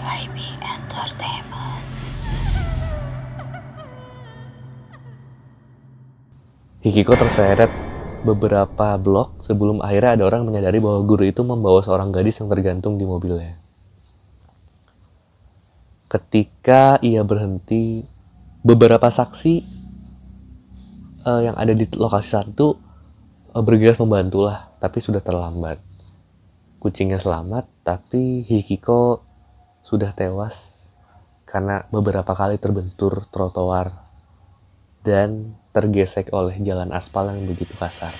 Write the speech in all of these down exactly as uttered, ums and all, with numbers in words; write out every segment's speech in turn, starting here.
Y B Entertainment. Hikiko terseret beberapa blok sebelum akhirnya ada orang menyadari bahwa guru itu membawa seorang gadis yang tergantung di mobilnya. Ketika ia berhenti, beberapa saksi uh, yang ada di lokasi saat itu uh, bergegas membantulah, tapi sudah terlambat. Kucingnya selamat, tapi Hikiko sudah tewas karena beberapa kali terbentur trotoar dan tergesek oleh jalan aspal yang begitu kasar.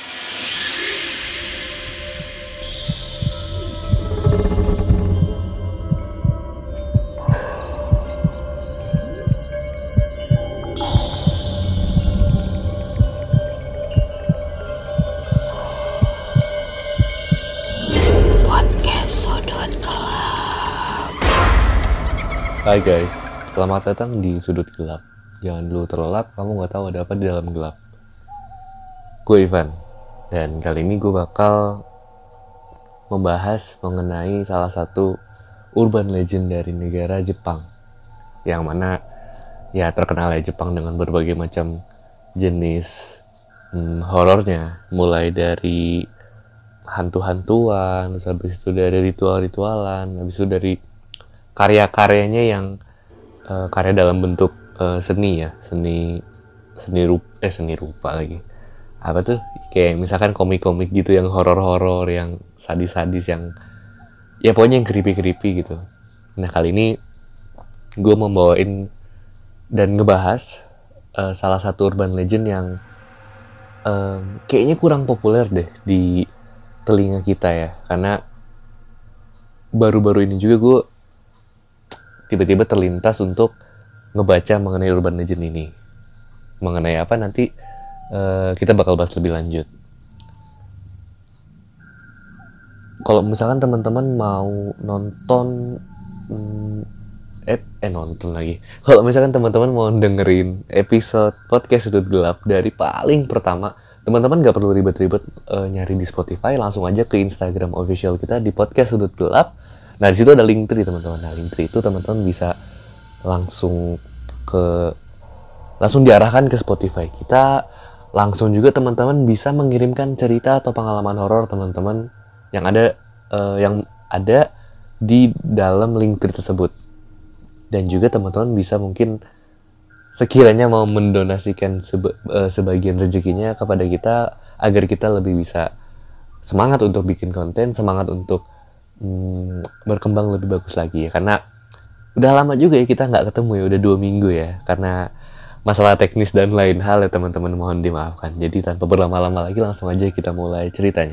Podcast Sudut Gelap. Hai guys, selamat datang di Sudut Gelap. Jangan dulu terlelap, kamu gak tahu ada apa di dalam gelap. Gue Ivan, dan kali ini gue bakal membahas mengenai salah satu urban legend dari negara Jepang, yang mana ya terkenal ya Jepang dengan berbagai macam jenis hmm, horornya, mulai dari hantu-hantuan, habis itu dari ritual-ritualan, habis itu dari karya-karyanya yang uh, karya dalam bentuk uh, seni ya, seni seni rupa, eh seni rupa lagi. Apa tuh? Kayak misalkan komik-komik gitu yang horor-horor, yang sadis-sadis, yang ya pokoknya yang creepy-creepy gitu. Nah kali ini gue membawain dan ngebahas uh, salah satu urban legend yang um, kayaknya kurang populer deh di telinga kita ya, karena baru-baru ini juga gue tiba-tiba terlintas untuk ngebaca mengenai urban legend ini. Mengenai apa nanti uh, kita bakal bahas lebih lanjut. Kalau misalkan teman-teman mau nonton hmm, eh, eh nonton lagi. Kalau misalkan teman-teman mau dengerin episode podcast Sudut Gelap dari paling pertama, teman-teman gak perlu ribet-ribet uh, nyari di Spotify, langsung aja ke Instagram official kita di podcast Sudut Gelap. Nah di situ ada Linktree teman-teman. Nah Linktree itu teman-teman bisa langsung ke langsung diarahkan ke Spotify kita. Langsung juga teman-teman bisa mengirimkan cerita atau pengalaman horor teman-teman yang ada uh, yang ada di dalam Linktree tersebut. Dan juga teman-teman bisa mungkin sekiranya mau mendonasikan seba, uh, sebagian rezekinya kepada kita agar kita lebih bisa semangat untuk bikin konten, semangat untuk Hmm, berkembang lebih bagus lagi ya, karena udah lama juga ya kita nggak ketemu ya, udah dua minggu ya, karena masalah teknis dan lain hal ya teman-teman, mohon dimaafkan. Jadi tanpa berlama-lama lagi langsung aja kita mulai ceritanya.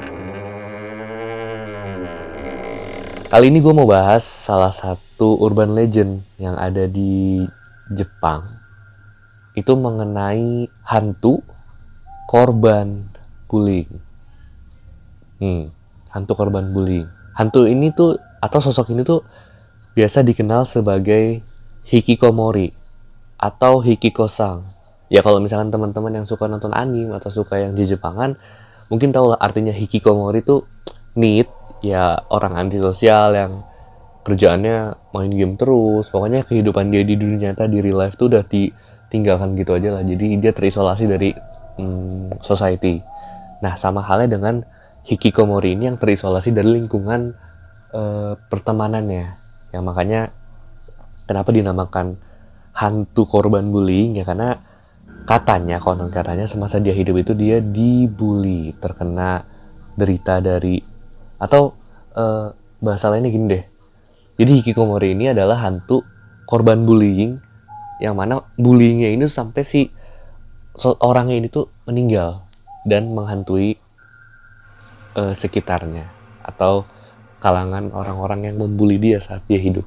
Kali ini gue mau bahas salah satu urban legend yang ada di Jepang, itu mengenai hantu korban bullying. Hmm, hantu korban bullying. Hantu ini tuh, atau sosok ini tuh biasa dikenal sebagai hikikomori atau hikiko-san. Ya kalau misalkan teman-teman yang suka nonton anime atau suka yang di Jepangan, mungkin tahu lah artinya hikikomori tuh need, ya orang antisosial yang kerjaannya main game terus. Pokoknya kehidupan dia di dunia nyata, di real life tuh udah ditinggalkan gitu aja lah. Jadi dia terisolasi dari hmm, society. Nah sama halnya dengan hikikomori ini yang terisolasi dari lingkungan e, pertemanannya. Yang makanya kenapa dinamakan hantu korban bullying ya, karena katanya, konon katanya semasa dia hidup itu dia dibully, terkena derita dari, atau e, bahasa lainnya gini deh. Jadi hikikomori ini adalah hantu korban bullying, yang mana bullyingnya ini sampai si orangnya ini tuh meninggal dan menghantui Uh, sekitarnya atau kalangan orang-orang yang membuli dia saat dia hidup.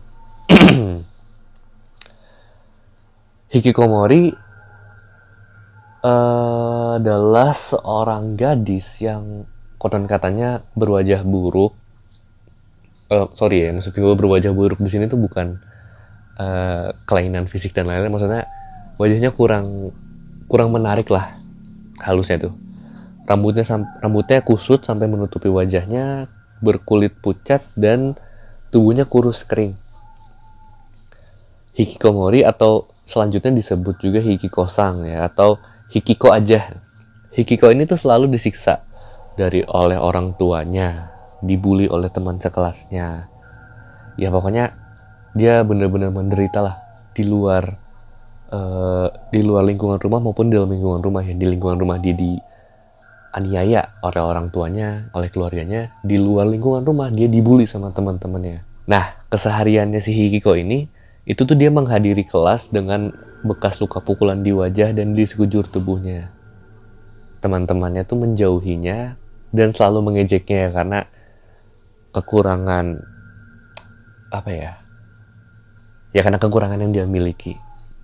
Hikikomori uh, adalah seorang gadis yang konon katanya berwajah buruk. Uh, sorry ya, maksud gue berwajah buruk di sini tuh bukan uh, kelainan fisik dan lain-lain. Maksudnya wajahnya kurang kurang menarik lah halusnya tuh. Rambutnya rambutnya kusut sampai menutupi wajahnya, berkulit pucat dan tubuhnya kurus kering. Hikikomori atau selanjutnya disebut juga hikiko-san ya, atau hikiko aja. Hikiko ini tuh selalu disiksa dari oleh orang tuanya, dibully oleh teman sekelasnya. Ya pokoknya dia benar-benar menderita lah di luar uh, di luar lingkungan rumah maupun di dalam lingkungan rumah ya. Di lingkungan rumah dia dianiaya oleh orang tuanya, oleh keluarganya. Di luar lingkungan rumah dia dibully sama teman-temannya. Nah, kesehariannya si Hikiko ini itu tuh dia menghadiri kelas dengan bekas luka pukulan di wajah dan di sekujur tubuhnya. Teman-temannya tuh menjauhinya dan selalu mengejeknya ya, karena kekurangan apa ya? Ya karena kekurangan yang dia miliki.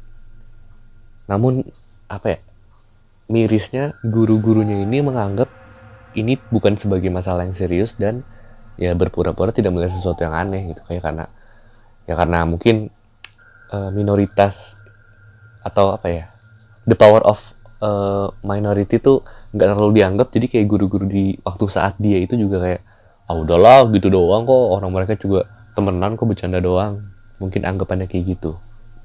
Namun apa ya? Mirisnya guru-gurunya ini menganggap ini bukan sebagai masalah yang serius dan ya berpura-pura tidak melihat sesuatu yang aneh gitu, kayak karena ya karena mungkin uh, minoritas atau apa ya? The power of uh, minority tuh nggak terlalu dianggap, jadi kayak guru-guru di waktu saat dia itu juga kayak ah udahlah gitu doang kok, orang mereka juga temenan kok, bercanda doang, mungkin anggapannya kayak gitu.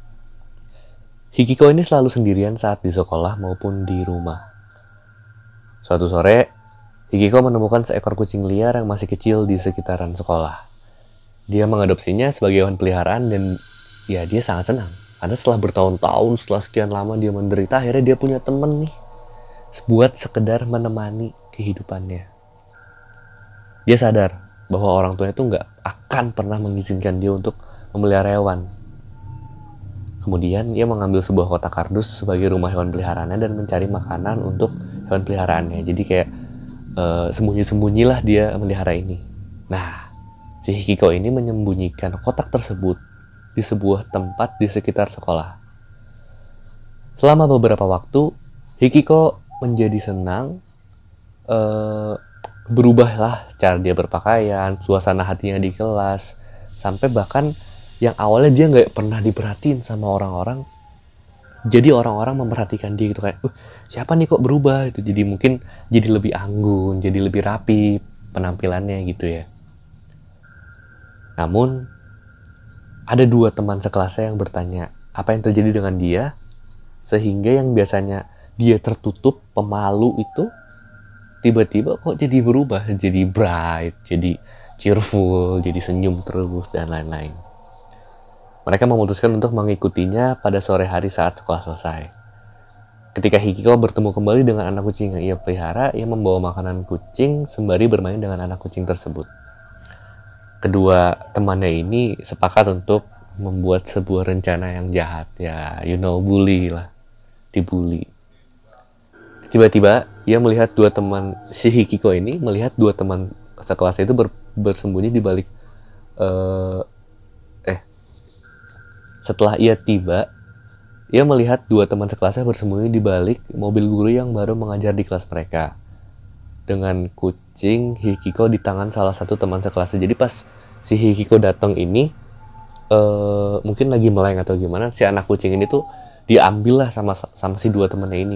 Hikiko ini selalu sendirian saat di sekolah maupun di rumah. Suatu sore Hikiko menemukan seekor kucing liar yang masih kecil di sekitaran sekolah. Dia mengadopsinya sebagai hewan peliharaan dan ya dia sangat senang karena setelah bertahun-tahun, setelah sekian lama dia menderita, akhirnya dia punya temen nih buat sekedar menemani kehidupannya. Dia sadar bahwa orang tuanya tuh nggak akan pernah mengizinkan dia untuk memelihara hewan. Kemudian ia mengambil sebuah kotak kardus sebagai rumah hewan peliharaannya dan mencari makanan untuk hewan peliharaannya. Jadi kayak uh, sembunyi-sembunyilah dia melihara ini. Nah, si Hikiko ini menyembunyikan kotak tersebut di sebuah tempat di sekitar sekolah. Selama beberapa waktu, Hikiko menjadi senang, uh, berubahlah cara dia berpakaian, suasana hatinya di kelas, sampai bahkan yang awalnya dia nggak pernah diperhatiin sama orang-orang, jadi orang-orang memperhatikan dia gitu, kayak, uh, siapa nih kok berubah itu, jadi mungkin jadi lebih anggun, jadi lebih rapi penampilannya gitu ya. Namun ada dua teman sekelasnya yang bertanya apa yang terjadi dengan dia, sehingga yang biasanya dia tertutup, pemalu itu tiba-tiba kok jadi berubah, jadi bright, jadi cheerful, jadi senyum terus dan lain-lain. Mereka memutuskan untuk mengikutinya pada sore hari saat sekolah selesai. Ketika Hikiko bertemu kembali dengan anak kucing yang ia pelihara, ia membawa makanan kucing sembari bermain dengan anak kucing tersebut. Kedua temannya ini sepakat untuk membuat sebuah rencana yang jahat, ya you know, bully lah, dibully. Tiba-tiba ia melihat dua teman si Hikiko ini melihat dua teman sekelasnya itu ber, bersembunyi di balik uh, eh setelah ia tiba, ia melihat dua teman sekelasnya bersembunyi di balik mobil guru yang baru mengajar di kelas mereka dengan kucing Hikiko di tangan salah satu teman sekelasnya. Jadi pas si Hikiko datang ini uh, mungkin lagi meleng atau gimana, si anak kucing ini tuh diambil lah sama sama si dua temannya ini.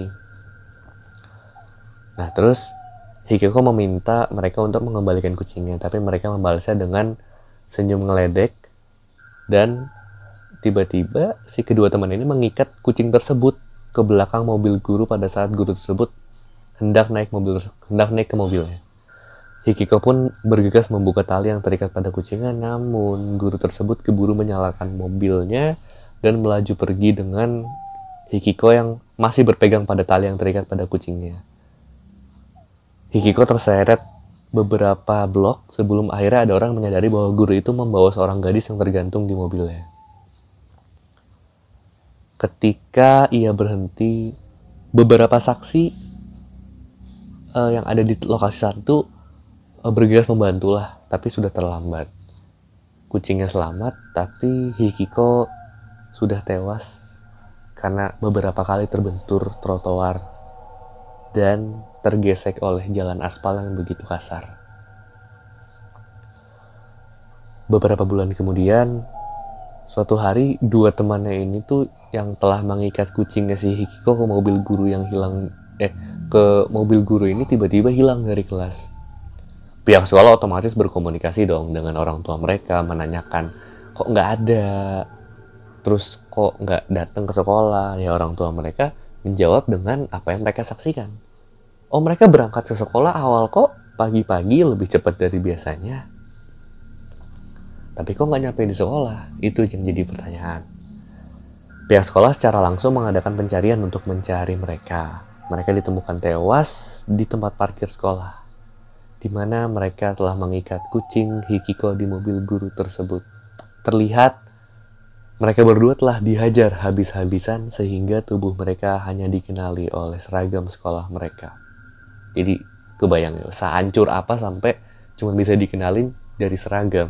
Nah terus Hikiko meminta mereka untuk mengembalikan kucingnya, tapi mereka membalasnya dengan senyum ngeledek, dan tiba-tiba si kedua teman ini mengikat kucing tersebut ke belakang mobil guru pada saat guru tersebut hendak naik mobil hendak naik ke mobilnya. Hikiko pun bergegas membuka tali yang terikat pada kucingnya, namun guru tersebut keburu menyalakan mobilnya dan melaju pergi dengan Hikiko yang masih berpegang pada tali yang terikat pada kucingnya. Hikiko terseret beberapa blok sebelum akhirnya ada orang menyadari bahwa guru itu membawa seorang gadis yang tergantung di mobilnya. Ketika ia berhenti, beberapa saksi uh, yang ada di lokasi saat itu uh, bergegas membantulah, tapi sudah terlambat. Kucingnya selamat, tapi Hikiko sudah tewas karena beberapa kali terbentur trotoar dan tergesek oleh jalan aspal yang begitu kasar. Beberapa bulan kemudian, suatu hari dua temannya ini tuh yang telah mengikat kucingnya si Hikiko ke mobil guru yang hilang eh ke mobil guru ini tiba-tiba hilang dari kelas. pihak sekolah otomatis berkomunikasi dong dengan orang tua mereka, menanyakan kok nggak ada, terus kok nggak datang ke sekolah. Ya orang tua mereka menjawab dengan apa yang mereka saksikan. Oh, mereka berangkat ke sekolah awal kok, pagi-pagi lebih cepat dari biasanya. Tapi kok nggak nyampe di sekolah? Itu yang jadi pertanyaan. Pihak sekolah secara langsung mengadakan pencarian untuk mencari mereka. Mereka ditemukan tewas di tempat parkir sekolah, di mana mereka telah mengikat kucing Hikiko di mobil guru tersebut. Terlihat mereka berdua telah dihajar habis-habisan sehingga tubuh mereka hanya dikenali oleh seragam sekolah mereka. Jadi kebayang ya, sehancur apa sampai cuma bisa dikenalin dari seragam.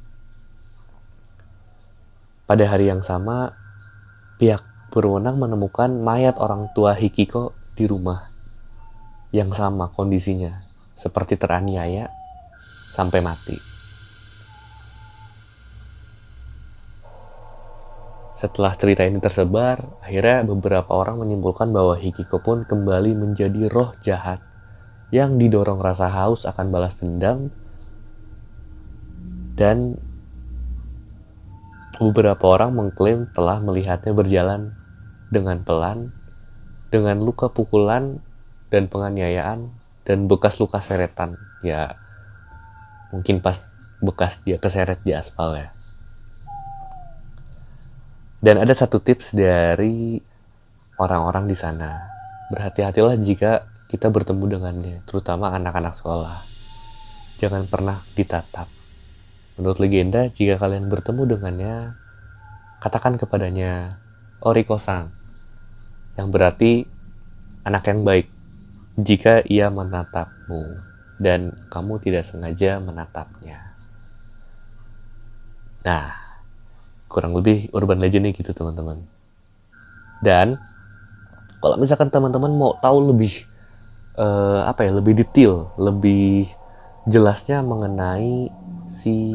Pada hari yang sama, pihak berwenang menemukan mayat orang tua Hikiko di rumah yang sama kondisinya, seperti teraniaya sampai mati. Setelah cerita ini tersebar, akhirnya beberapa orang menyimpulkan bahwa Hikiko pun kembali menjadi roh jahat yang didorong rasa haus akan balas dendam, dan beberapa orang mengklaim telah melihatnya berjalan dengan pelan, dengan luka pukulan dan penganiayaan dan bekas luka seretan. Ya, mungkin pas bekas dia keseret di aspal ya. Dan ada satu tips dari orang-orang di sana. Berhati-hatilah jika kita bertemu dengannya, terutama anak-anak sekolah. Jangan pernah ditatap. Menurut legenda, jika kalian bertemu dengannya, katakan kepadanya Oriko-san, yang berarti anak yang baik, jika ia menatapmu dan kamu tidak sengaja menatapnya. Nah, kurang lebih urban legend-nya gitu teman-teman. Dan kalau misalkan teman-teman mau tahu lebih uh, apa ya, lebih detail, lebih jelasnya mengenai si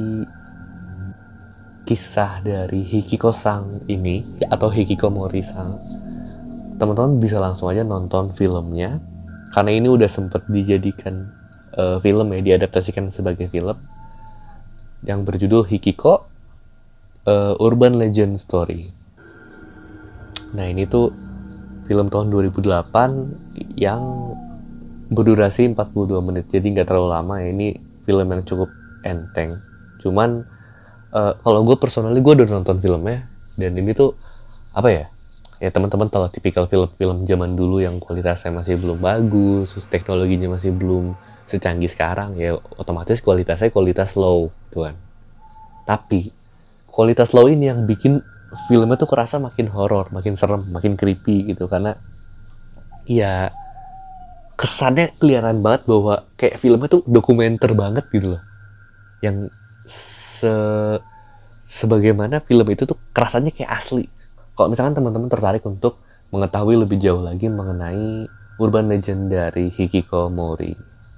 kisah dari Hikiko-san ini atau Hikikomori-san, teman-teman bisa langsung aja nonton filmnya, karena ini udah sempet dijadikan uh, film ya, diadaptasikan sebagai film yang berjudul Hikiko uh, Urban Legend Story. Nah, ini tuh film tahun dua ribu delapan yang berdurasi empat puluh dua menit, jadi nggak terlalu lama ya. Ini film yang cukup enteng. Cuman uh, kalau gue personally gue udah nonton filmnya, dan ini tuh apa ya? Ya teman-teman tahu tipikal film-film zaman dulu yang kualitasnya masih belum bagus, terus teknologinya masih belum secanggih sekarang, ya otomatis kualitasnya kualitas low, tuan. Tapi kualitas low ini yang bikin filmnya tuh kerasa makin horor, makin serem, makin creepy gitu, karena ya kesannya kelihatan banget bahwa kayak filmnya tuh dokumenter banget gitu loh. Yang se sebagaimana film itu tuh kerasanya kayak asli. Kalau misalkan teman-teman tertarik untuk mengetahui lebih jauh lagi mengenai urban legend dari Hikikomori.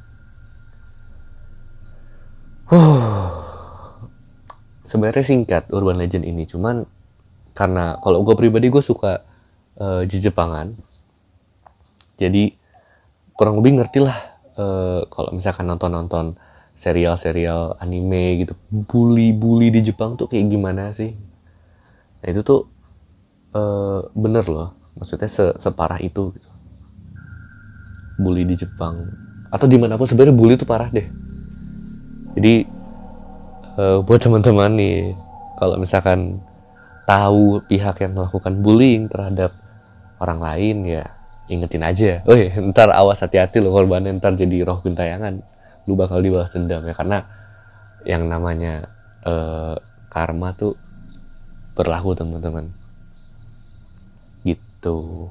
Huh. Sebenarnya singkat urban legend ini, cuman karena kalau gue pribadi gue suka uh, Jepangan, jadi kurang lebih ngerti lah uh, kalau misalkan nonton-nonton serial-serial anime gitu, bully-bully di Jepang tuh kayak gimana sih. Nah itu tuh uh, bener loh, maksudnya se separah itu gitu. Bully di Jepang atau dimanapun sebenarnya bully itu parah deh. Jadi uh, buat teman-teman nih, kalau misalkan tahu pihak yang melakukan bullying terhadap orang lain, ya ingetin aja, woi ntar awas, hati-hati lo korbannya, ntar jadi roh gentayangan, lu bakal dibalas dendam ya, karena yang namanya uh, karma tuh berlaku teman-teman gitu,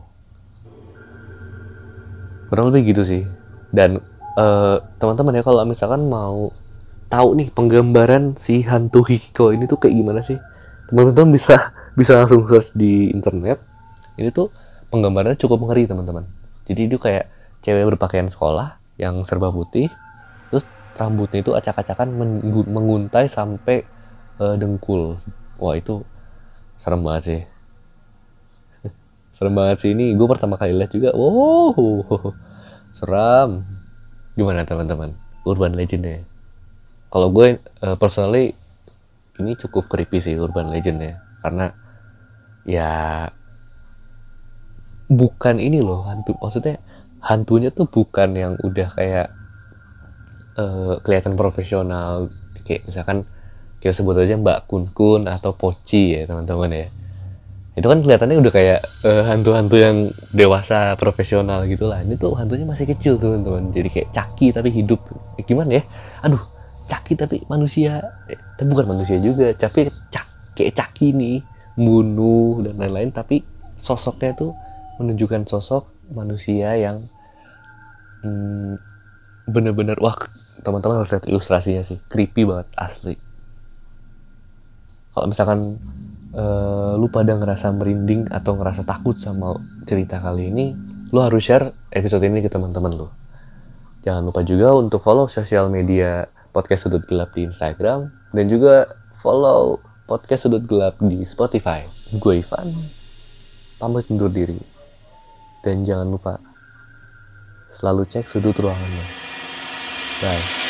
kurang lebih gitu sih. Dan uh, teman-teman ya, kalau misalkan mau tahu nih penggambaran si hantu Hikiko ini tuh kayak gimana sih, teman-teman bisa bisa langsung search di internet. Ini tuh penggambarannya cukup ngeri teman-teman. Jadi itu kayak cewek berpakaian sekolah yang serba putih, terus rambutnya itu acak-acakan menguntai sampai uh, dengkul. Wah itu serem banget sih. Serem banget sih, ini gue pertama kali lihat juga. Wow, seram. Gimana teman-teman urban legendnya? Kalau gue uh, personally ini cukup creepy sih urban legend ya, karena ya bukan ini loh hantu, maksudnya hantunya tuh bukan yang udah kayak uh, kelihatan profesional, kayak misalkan kita sebut aja Mbak Kun Kun atau Poci ya teman-teman ya. Itu kan kelihatannya udah kayak uh, hantu-hantu yang dewasa profesional gitu lah. Ini tuh hantunya masih kecil tuh teman-teman, jadi kayak Chucky tapi hidup. Eh, gimana ya, aduh, Chucky tapi manusia, eh, tapi bukan manusia juga, tapi cak kayak Chucky nih, bunuh dan lain-lain, tapi sosoknya tuh menunjukkan sosok manusia yang hmm, bener-bener wah, teman-teman harus lihat ilustrasinya sih, creepy banget asli. Kalau misalkan uh, lu pada ngerasa merinding atau ngerasa takut sama cerita kali ini, lu harus share episode ini ke teman-teman lu. Jangan lupa juga untuk follow sosial media Podcast Sudut Gelap di Instagram, dan juga follow Podcast Sudut Gelap di Spotify. Gue Ivan, pamit undur diri. Dan jangan lupa selalu cek sudut ruangannya. Bye.